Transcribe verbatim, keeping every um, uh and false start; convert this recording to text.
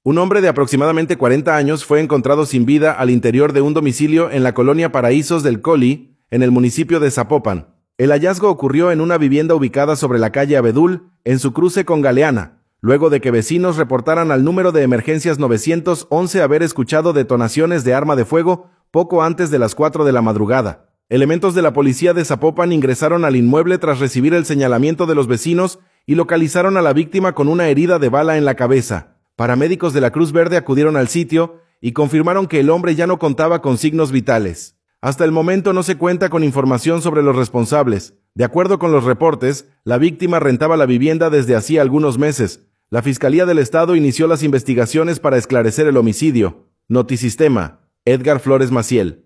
Un hombre de aproximadamente cuarenta años fue encontrado sin vida al interior de un domicilio en la colonia Paraísos del Coli, en el municipio de Zapopan. El hallazgo ocurrió en una vivienda ubicada sobre la calle Abedul, en su cruce con Galeana, luego de que vecinos reportaran al número de emergencias nueve once haber escuchado detonaciones de arma de fuego poco antes de las cuatro de la madrugada. Elementos de la policía de Zapopan ingresaron al inmueble tras recibir el señalamiento de los vecinos y localizaron a la víctima con una herida de bala en la cabeza. Paramédicos de la Cruz Verde acudieron al sitio y confirmaron que el hombre ya no contaba con signos vitales. Hasta el momento no se cuenta con información sobre los responsables. De acuerdo con los reportes, la víctima rentaba la vivienda desde hacía algunos meses. La Fiscalía del Estado inició las investigaciones para esclarecer el homicidio. Notisistema, Edgar Flores Maciel.